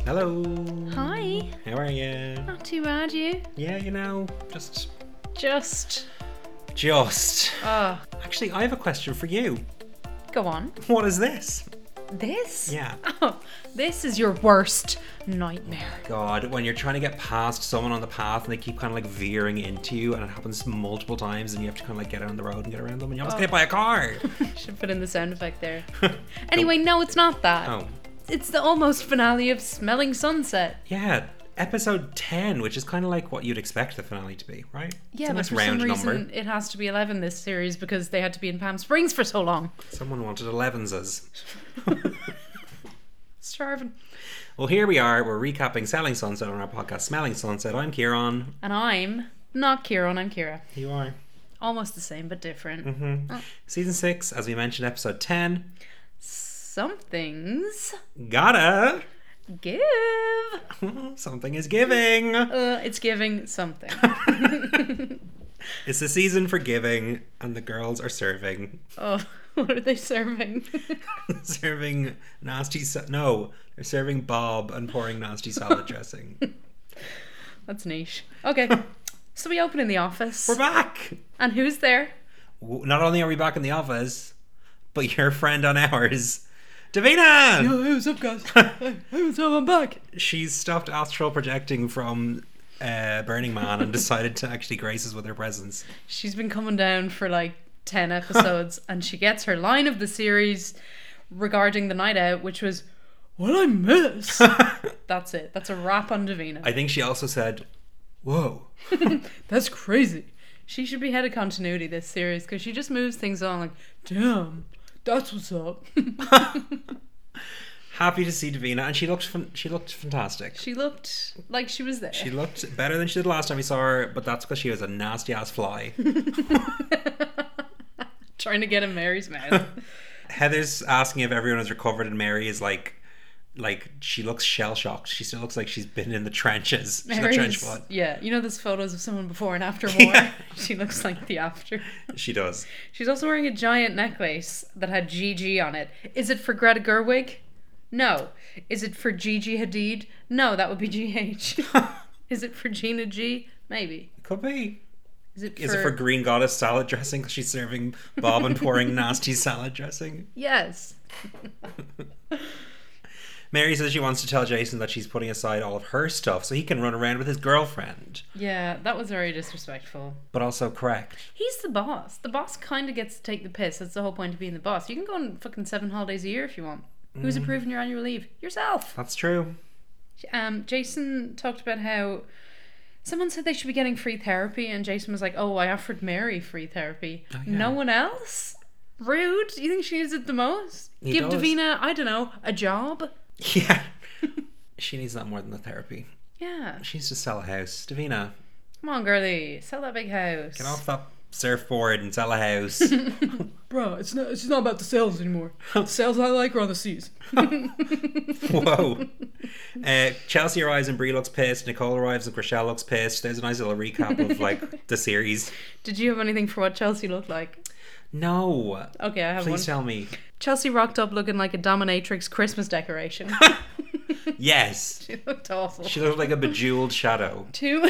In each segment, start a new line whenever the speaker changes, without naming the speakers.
Hello.
Hi.
How are you?
Not too bad, you?
Yeah, just.
Oh,
Actually, I have a question for you.
go on.
What is this?
This?
Yeah.
Oh, this is your worst nightmare.
God, when you're trying to get past someone on the path and they keep kind of like veering into you, and it happens multiple times, and you have to kind of like get on the road and get around them, and you almost get hit by a car.
Should put in the sound effect there. Anyway, no, it's not that.
Oh.
It's the almost finale of Smelling Sunset.
Yeah, episode 10, which is kind of like what you'd expect the finale to be, right?
Yeah,
it's a
but
nice
for
round
some reason
number.
it has to be 11 this series because they had to be in Palm Springs for so long.
Someone wanted 11s.
Starving.
Well, here we are. We're recapping Selling Sunset on our podcast, Smelling Sunset. I'm Kieran.
And I'm not Kieran, I'm Kira.
You are.
Almost the same, but different.
Mm-hmm. Season 6, as we mentioned, episode 10.
Something's
Gotta.
give.
Something is giving.
It's giving something.
It's the season for giving, and the girls are serving.
Oh, what are they serving?
Serving nasty... No, they're serving Bob and pouring nasty salad dressing.
That's niche. Okay, so we open in the office.
We're back!
And who's there?
Not only are we back in the office, but your friend on ours, Davina!
Yo, what's up, guys? Hey, what's up? I'm back.
She's stopped astral projecting from Burning Man and decided to actually grace us with her presence.
She's been coming down for like 10 episodes and she gets her line of the series regarding the night out, which was, "What I miss?" That's it. That's a wrap on Davina.
I think she also said, "Whoa."
That's crazy. She should be head of continuity this series because she just moves things on like, damn, that's what's up.
Happy to see Davina, and she looked fantastic.
She looked like she was there.
She looked better than she did last time we saw her, but that's because she was a nasty ass fly.
Trying to get in Mary's mouth.
Heather's asking if everyone has recovered, and Mary is like she looks shell shocked. She still looks like she's been in the trenches. She's got trench foot.
Yeah, you know there's photos of someone before and after war.
Yeah.
She looks like the after.
She does.
She's also wearing a giant necklace that had GG on it. Is it for Greta Gerwig? No. Is it for Gigi Hadid? No, that would be GH. Is it for Gina G? Maybe.
Could be.
Is it
for Green Goddess salad dressing because she's serving Bob and pouring nasty salad dressing?
Yes.
Mary says she wants to tell Jason that she's putting aside all of her stuff so he can run around with his girlfriend.
Yeah, that was very disrespectful.
But also correct.
He's the boss. The boss kind of gets to take the piss. That's the whole point of being the boss. You can go on fucking 7 holidays a year if you want. Who's approving your annual leave? Yourself.
That's true.
Jason talked about how someone said they should be getting free therapy, and Jason was like, "Oh, I offered Mary free therapy.
Oh, yeah.
No one else? Rude. You think she needs it the most?
He
Give
does.
Davina, I don't know, a job."
Yeah. She needs that more than the therapy.
Yeah.
She needs to sell a house. Davina,
Come on, girlie. Sell that big house.
get off that surfboard and sell a house.
Bro, it's not about the sales anymore. The sales I like are on the seas.
Whoa. Chelsea arrives and Brie looks pissed. Nicole arrives and Chriselle looks pissed. There's a nice little recap of like the series.
Did you have anything for what Chelsea looked like?
No.
Okay, I have
Please
one.
tell me.
Chelsea rocked up looking like a dominatrix Christmas decoration.
Yes.
She looked awful.
She looked like a bejeweled shadow.
Too.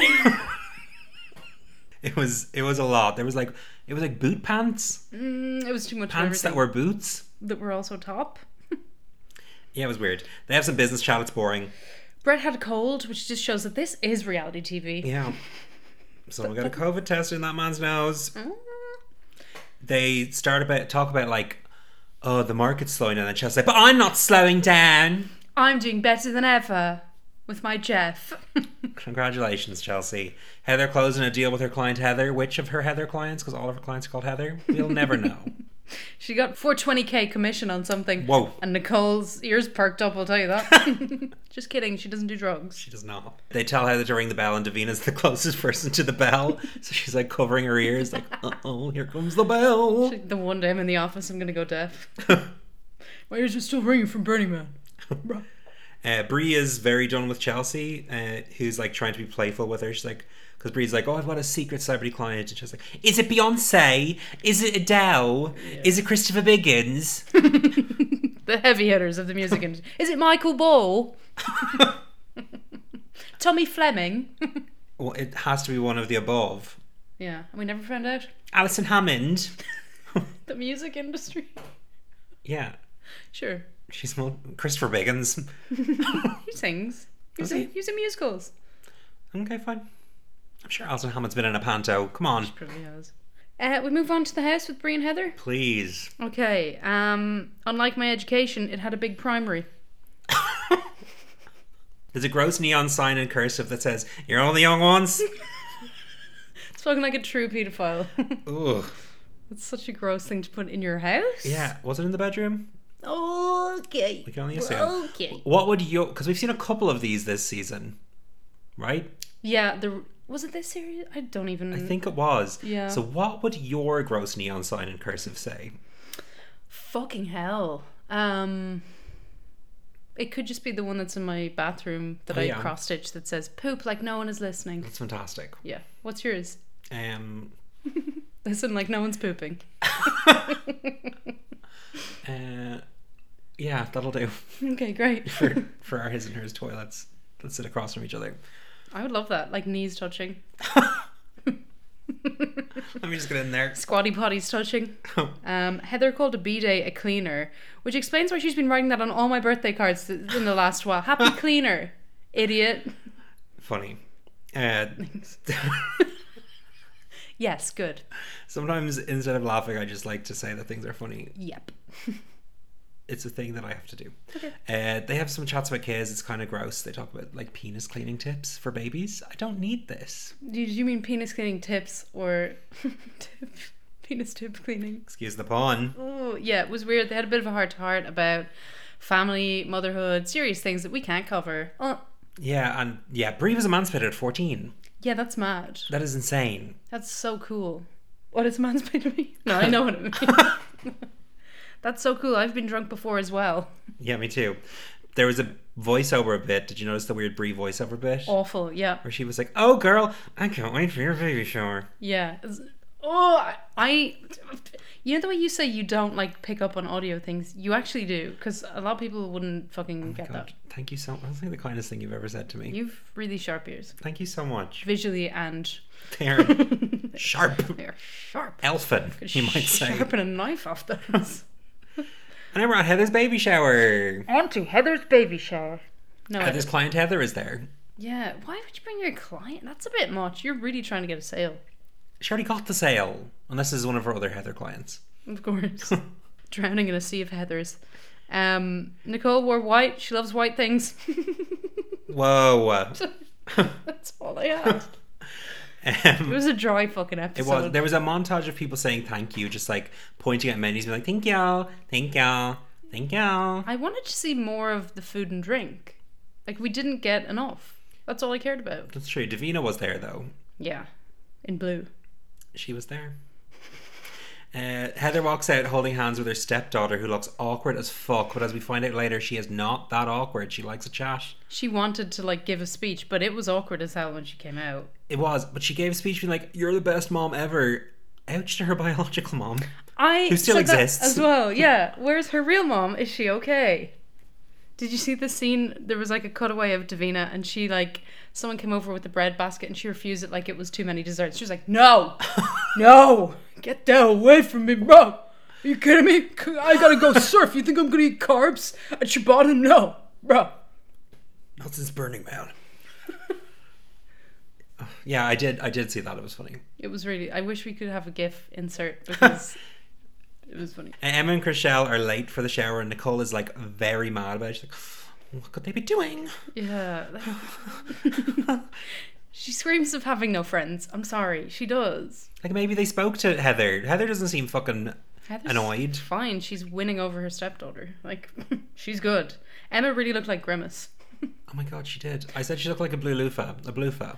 It was a lot. It was like boot pants.
It was too much.
Pants that were boots.
that were also top.
Yeah, it was weird. They have some business chat. It's boring.
Brett had a cold, which just shows that this is reality TV.
Yeah. Someone got a COVID test in that man's nose. They talk about like, oh, the market's slowing down, and Chelsea's like, but I'm not slowing down.
I'm doing better than ever with my Jeff.
Congratulations, Chelsea. Heather closing a deal with her client Heather. Which of her Heather clients? Because all of her clients are called Heather. We'll never know.
She got 420k commission on something.
Whoa.
And Nicole's ears perked up, I'll tell you that. Just kidding, she doesn't do drugs.
She does not. They tell Heather to ring the bell, and Davina's the closest person to the bell. So she's like covering her ears, like, uh-oh, here comes the bell.
The one day I'm in the office, I'm going to go deaf.
My ears are still ringing from Burning Man. Bro.
Brie is very done with Chelsea, who's like trying to be playful with her. She's like, because Brie's like, oh, I've got a secret celebrity client. And she's like, is it Beyonce? Is it Adele? Yeah. Is it Christopher Biggins?
The heavy hitters of the music industry. Is it Michael Ball? Tommy Fleming.
Well, it has to be one of the above.
Yeah, and we never found out.
Alison Hammond.
The music industry.
Yeah.
Sure.
She's Christopher Biggins.
He sings.
Does he?
He's in musicals.
Okay, fine. I'm sure Alison Hammond's been in a panto. Come on.
Probably has. We move on to the house with Brie and Heather.
Please.
Okay. Unlike My Education, it had a big primary.
There's a gross neon sign in cursive that says, "You're all the young ones."
It's fucking like a true paedophile.
Ugh.
It's such a gross thing to put in your house.
Yeah. Was it in the bedroom?
Okay.
We can only assume.
Okay.
What would you... Because we've seen a couple of these this season. Right?
Yeah, was it this series? I don't even...
I think it was.
Yeah.
So what would your gross neon sign in cursive say?
Fucking hell. It could just be the one that's in my bathroom that I cross-stitched that says poop like no one is listening.
That's fantastic.
Yeah. What's yours? Listen like no one's pooping.
Yeah, that'll do.
Okay, great.
for our his and hers toilets that sit across from each other.
I would love that. Like knees touching.
Let me just get in there.
Squatty potties touching. Heather called a b-day a cleaner, which explains why she's been writing that on all my birthday cards in the last while. Happy cleaner, idiot.
Funny.
Thanks. Yes, good.
Sometimes instead of laughing, I just like to say that things are funny.
Yep.
It's a thing that I have to do.
Okay.
They have some chats about kids. It's kind of gross. They talk about like penis cleaning tips for babies. I don't need this.
Did you mean penis cleaning tips or penis tip cleaning?
Excuse the pun.
Oh, yeah, it was weird. They had a bit of a heart-to-heart about family, motherhood, serious things that we can't cover.
Yeah, and yeah, Brie was emancipated at 14.
Yeah, that's mad.
That is insane.
That's so cool. What is emancipated me? No, I know what it means. That's so cool. I've been drunk before as well.
Yeah, me too. There was a voiceover bit. Did you notice the weird Brie voiceover bit?
Awful, yeah.
Where she was like, "Oh, girl, I can't wait for your baby shower."
Yeah. You know the way you say you don't like pick up on audio things? You actually do, because a lot of people wouldn't fucking get that.
Thank you so much. That's like the kindest thing you've ever said to me.
You've really sharp ears.
Thank you so much.
Visually and...
They're sharp.
They're sharp.
Elfin, you might say.
Sharpen a knife off those.
And then we're at Heather's baby shower.
On to Heather's baby shower. No,
Heather's client Heather is there.
Yeah, why would you bring your client? That's a bit much. You're really trying to get a sale.
She already got the sale. Unless this is one of her other Heather clients.
Of course. Drowning in a sea of Heathers. Nicole wore white. She loves white things.
Whoa.
That's all I had. It was a dry fucking episode.
It was. There was a montage of people saying thank you, just like pointing at menus, being like, "Thank y'all, thank y'all, thank y'all."
I wanted to see more of the food and drink. Like, we didn't get enough. That's all I cared about.
That's true. Davina was there though.
Yeah, in blue.
She was there. Heather walks out holding hands with her stepdaughter, who looks awkward as fuck, but as we find out later, she is not that awkward. She likes a chat.
She wanted to like give a speech, but it was awkward as hell when she came out.
It was, but she gave a speech being like, "You're the best mom ever." Ouch to her biological mom, who still exists
as well. Yeah, where's her real mom? Is she okay? Did you see the scene? There was like a cutaway of Davina, and she like, someone came over with the bread basket and she refused it like it was too many desserts. She was like, "No, no, get that away from me, bro. Are you kidding me? I gotta go surf. You think I'm gonna eat carbs at Ciabatta? No, bro."
Not since Burning Man. Yeah, I did see that. It was funny.
It was really, I wish we could have a GIF insert because it was funny.
Emma and Chriselle are late for the shower and Nicole is like very mad about it. She's like, "What could they be doing?"
Yeah. She screams of having no friends. I'm sorry. She does.
Like maybe they spoke to Heather. Heather doesn't seem fucking annoyed.
Fine. She's winning over her stepdaughter. Like, she's good. Emma really looked like Grimace.
Oh my god, she did. I said she looked like a blue loofah. A bluefa.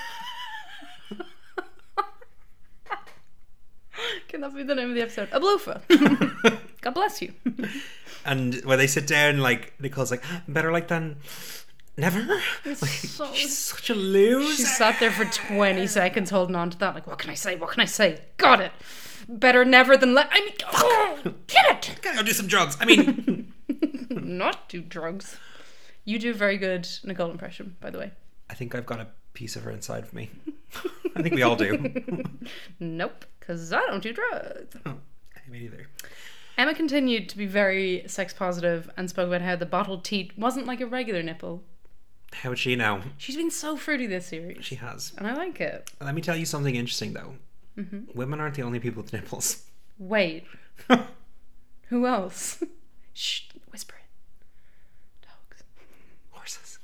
Can that be the name of the episode? A bluefa. God bless you.
And when they sit down, like Nicole's like, "Better like than never." Like, she's such a loser.
She sat there for 20 seconds holding on to that. Like, what can I say? What can I say? Got it. Better never than I mean, oh, get it.
Gotta go do some drugs. I mean,
not do drugs. You do a very good Nicole impression, by the way.
I think I've got a piece of her inside of me. I think we all do.
Nope, because I don't do drugs.
Me neither.
Emma continued to be very sex positive and spoke about how the bottled teat wasn't like a regular nipple.
How would she know?
She's been so fruity this series.
She has.
And I like it.
Let me tell you something interesting, though. Women aren't the only people with nipples.
Wait. Who else? Shh, whisper it. Dogs.
Horses.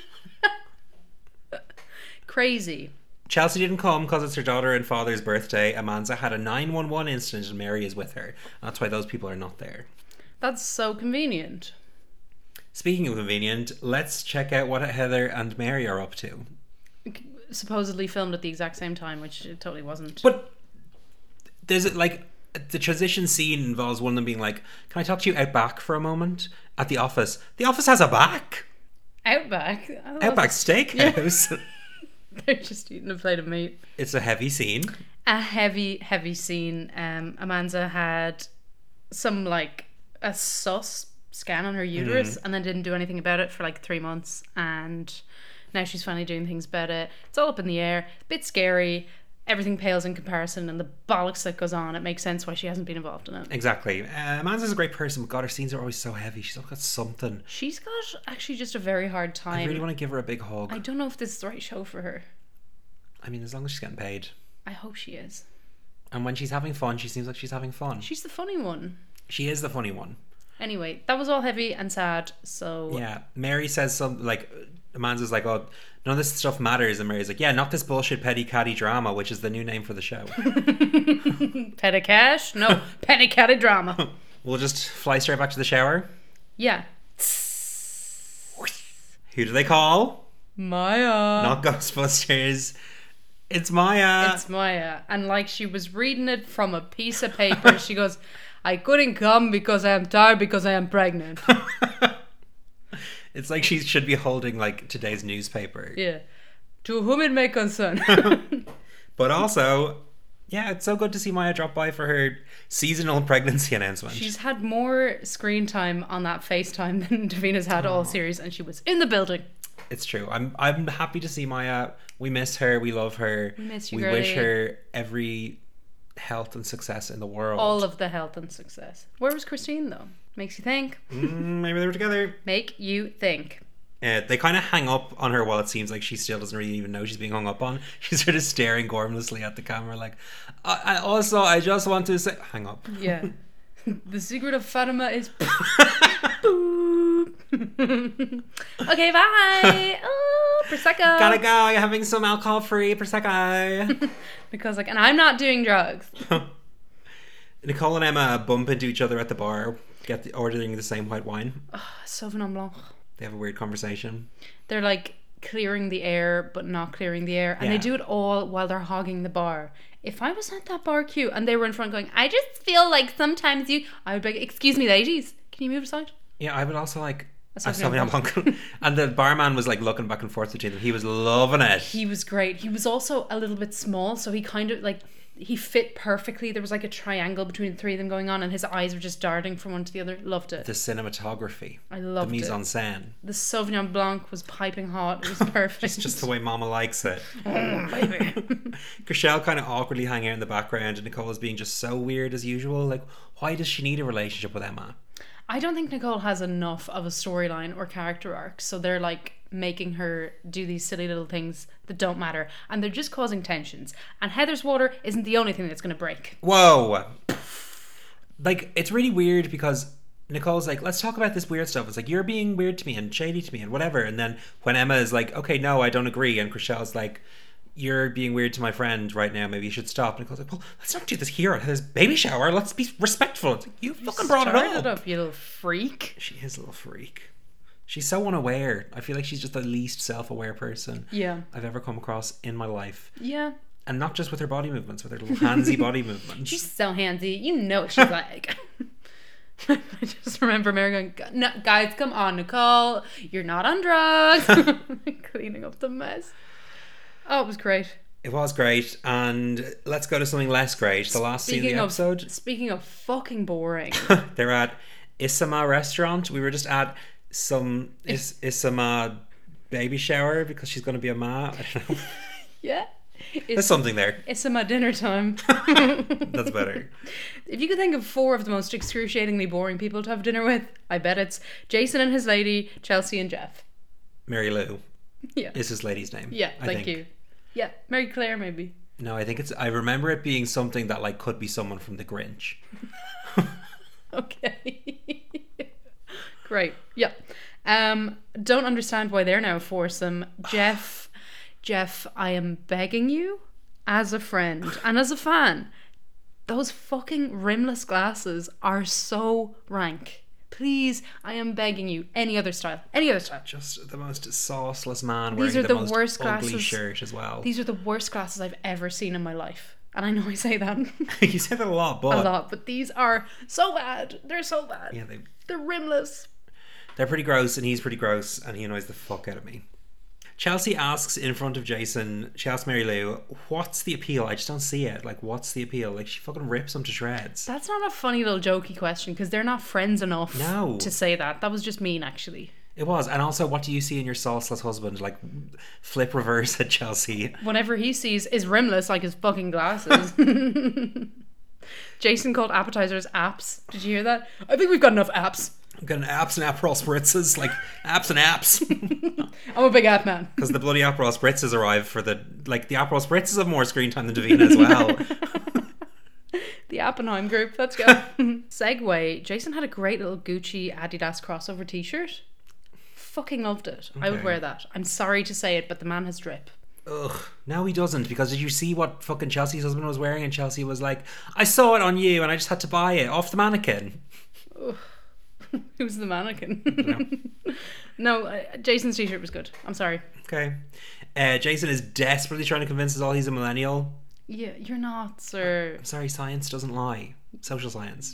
Crazy.
Chelsea didn't come because it's her daughter and father's birthday. Amanda had a 911 incident and Mary is with her. That's why those people are not there.
That's so convenient.
Speaking of convenient, let's check out what Heather and Mary are up to.
Supposedly filmed at the exact same time, which it totally wasn't.
But there's like the transition scene involves one of them being like, "Can I talk to you out back for a moment?" At the office. The office has a back.
Outback.
Outback Steakhouse.
Yeah. They're just eating a plate of meat.
It's a heavy scene.
A heavy scene. Amanda had some like a sus scan on her uterus and then didn't do anything about it for like 3 months, and now she's finally doing things about it. It's all up in the air, a bit scary. Everything pales in comparison, and the bollocks that goes on, it makes sense why she hasn't been involved in it.
Exactly. Amanda's a great person, but God, her scenes are always so heavy. She's always got something.
She's got actually just a very hard time.
I really want to give her a big hug.
I don't know if this is the right show for her.
I mean, as long as she's getting paid.
I hope she is.
And when she's having fun, she seems like she's having fun.
She's the funny one.
She is the funny one.
Anyway, that was all heavy and sad, so...
Yeah. Mary says something like... Amanda's like, "Oh, none of this stuff matters." And Mary's like, "Yeah, not this bullshit petty catty drama," which is the new name for the show.
Petty cash? No, petty catty drama.
We'll just fly straight back to the shower.
Yeah.
Who do they call?
Maya.
Not Ghostbusters. It's Maya.
It's Maya. And like she was reading it from a piece of paper, she goes, "I couldn't come because I am tired because I am pregnant."
It's like she should be holding like today's newspaper.
Yeah. To whom it may concern.
But also, yeah, it's so good to see Maya drop by for her seasonal pregnancy announcement.
She's had more screen time on that FaceTime than Davina's had all series, and she was in the building.
It's true. I'm happy to see Maya. We miss her. We love her.
We miss you,
We
girlie.
wish her every health and success in the world.
All of the health and success. Where was Christine, though? Makes you think.
Maybe they were together.
Make you think.
They kind of hang up on her while it seems like she still doesn't really even know she's being hung up on. She's sort of staring gormlessly at the camera like, I just want to say... Hang up.
Yeah. The secret of Fatima is... Okay, bye. Oh, Prosecco.
Gotta go. You're having some alcohol-free Prosecco.
Because, like, and I'm not doing drugs.
Nicole and Emma bump into each other at the bar, ordering the same white wine.
Sauvignon Blanc.
They have a weird conversation.
They're like clearing the air, but not clearing the air. And
Yeah.
they do it all while they're hogging the bar. If I was at that bar queue and they were in front going, "I just feel like sometimes you..." I would be like, "Excuse me, ladies, can you move aside?"
Yeah, I would also like a
Sauvignon
Sauvignon Blanc. And the barman was like looking back and forth between them. He was loving it.
He was great. He was also a little bit small, so he kind of like... He fit perfectly. There was like a triangle between the three of them going on, and his eyes were just darting from one to the other. Loved it.
The cinematography.
I loved
the mise
it.
en scène.
The Sauvignon Blanc was piping hot. It was perfect.
It's just the way Mama likes it.
baby.
Chriselle kind of awkwardly hanging out in the background, and Nicole is being just so weird as usual. Like, why does she need a relationship with Emma?
I don't think Nicole has enough of a storyline or character arc, so they're like making her do these silly little things that don't matter, and they're just causing tensions. And Heather's water isn't the only thing that's going to break.
Whoa. Like, it's really weird because Nicole's like, "Let's talk about this weird stuff." It's like, "You're being weird to me and shady to me and whatever." And then when Emma is like, "Okay, no, I don't agree," and Chriselle's like, "You're being weird to my friend right now. Maybe you should stop." And Nicole's like, "Well, let's not do this here at his baby shower. Let's be respectful." It's like, you fucking brought it
Started
up.
you little freak.
She is a little freak. She's so unaware. I feel like she's just the least self-aware person
Yeah.
I've ever come across in my life.
Yeah.
And not just with her body movements, with her little handsy body movements.
She's so handsy. You know what she's like. I just remember Mary going, "No, guys, come on, Nicole. You're not on drugs." Cleaning up the mess. Oh, it was great.
It was great, and let's go to something less great. The last scene of the episode.
Speaking of fucking boring.
They're at Isama restaurant. We were just at some Isama baby shower because she's going to be a ma. I don't know.
Yeah.
There's something there.
It's my dinner time.
That's better.
If you could think of 4 of the most excruciatingly boring people to have dinner with, I bet it's Jason and his lady, Chelsea and Jeff.
Mary Lou
Yeah.
is his lady's name.
Yeah,
I
thank
think.
you. Yeah, Mary Claire maybe.
No, I think I remember it being something that like could be someone from The Grinch.
Okay. Great. Yeah. Don't understand why they're now a foursome. Jeff, I am begging you, as a friend and as a fan, those fucking rimless glasses are so rank. Please, I am begging you. Any other style.
Just the most sauceless man
These
wearing
are
the
the
most
worst
ugly
glasses.
shirt as well.
These are the worst glasses I've ever seen in my life. And I know I say that
You say that a lot, but
a lot, but these are so bad. They're so bad.
yeah,
They're rimless.
they're pretty gross, and he's pretty gross, and he annoys the fuck out of me. Chelsea asks in front of Jason, she asks Mary Lou, what's the appeal? I just don't see it. Like, what's the appeal? Like, she fucking rips him to shreds.
That's not a funny little jokey question because they're not friends enough
No.
to say that. That was just mean, actually.
It was. And also, what do you see in your sauceless husband? Like, flip reverse at Chelsea.
Whatever he sees is rimless like his fucking glasses. Jason called appetizers apps. Did you hear that? I think we've got enough apps.
I'm getting apps and Aperol spritzes. Like, apps and apps.
I'm a big app man.
Because the bloody Aperol spritzes arrive for the... Like, the Aperol spritzes have more screen time than Davina as well.
The Appenheim group. Let's go. Segue. Jason had a great little Gucci Adidas crossover t-shirt. Fucking loved it. I would
Okay.
wear that. I'm sorry to say it, but the man has drip.
Ugh. No, he doesn't. Because did you see what fucking Chelsea's husband was wearing? And Chelsea was like, I saw it on you and I just had to buy it off the mannequin.
Who's the mannequin? No, Jason's t-shirt was good. I'm sorry.
Okay. Jason is desperately trying to convince us all he's a millennial.
Yeah, you're not, sir.
I'm sorry, science doesn't lie. Social science.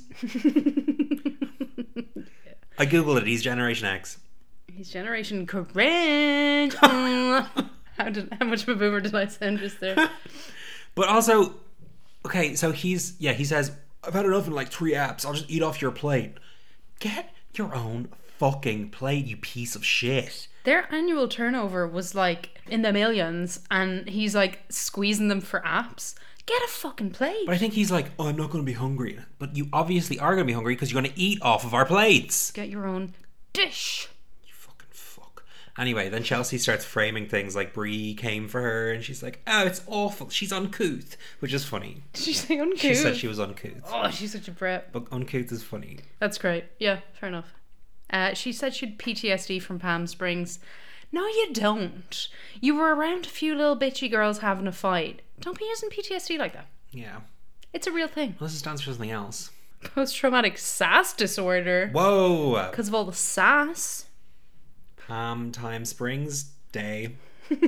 I googled it. He's Generation X.
He's Generation Cringe. How much of a boomer did I sound just there?
But also, okay, so he says, I've had enough in like 3 apps. I'll just eat off your plate. Get your own fucking plate, you piece of shit.
Their annual turnover was like in the millions, and he's like squeezing them for apps. Get a fucking plate.
But I think he's like, oh, I'm not going to be hungry. But you obviously are going to be hungry because you're going to eat off of our plates.
Get your own dish.
You fucking fuck. Anyway, then Chelsea starts framing things like Brie came for her and she's like, oh, it's awful. She's uncouth, which is funny.
Did she say uncouth?
She said she was uncouth.
Oh, she's such a brat.
But uncouth is funny.
That's great. Yeah, fair enough. She said she'd PTSD from Palm Springs. No, you don't. You were around a few little bitchy girls having a fight. Don't be using PTSD like that.
Yeah.
It's a real thing.
Well, this stands for something else.
Post-traumatic sass disorder.
Whoa!
Because of all the sass.
Palm Time Springs Day.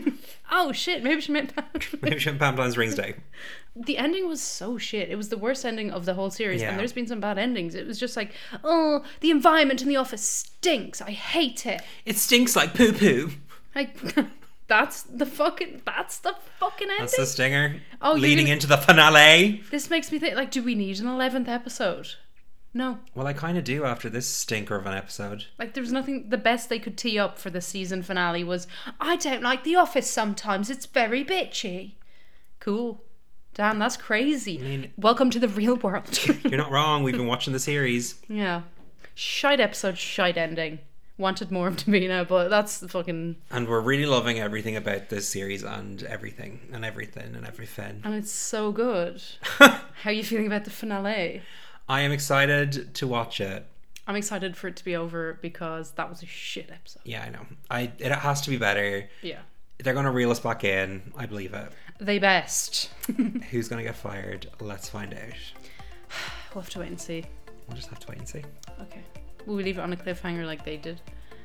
Oh shit, maybe she meant
Maybe she meant Palm Time Springs Day.
The ending was so shit. It was the worst ending of the whole series,
Yeah.
and there's been some bad endings. It was just like, oh, the environment in the office stinks. I hate it.
It stinks like poo poo.
Like, that's the fucking ending.
That's the stinger.
Oh, you're
leading
gonna-
into the finale.
This makes me think, like, do we need an 11th episode? No.
Well, I kind of do after this stinker of an episode.
Like, there was nothing. The best they could tee up for the season finale was, I don't like The Office sometimes. It's very bitchy. Cool. Damn, that's crazy.
mean-
Welcome to the real world.
You're not wrong. We've been watching the series.
Yeah. Shite episode, shite ending. Wanted more of Davina, but that's the fucking...
And we're really loving everything about this series and everything. And everything.
And it's so good. How are you feeling about the finale?
I am excited to watch it.
I'm excited for it to be over because that was a shit episode.
Yeah, I know. It has to be better.
Yeah.
They're going to reel us back in. I believe it.
They best.
Who's going to get fired? Let's find out.
We'll have to wait and see.
We'll just have to wait and see.
Okay. Will we leave it on a cliffhanger like they did?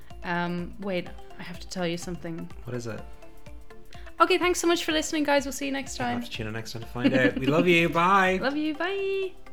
Wait, I have to tell you something.
What is it?
Okay, thanks so much for listening, guys. We'll see you next
I'll
time.
have to tune in next time to find out. We love you. Bye.
Love you. Bye.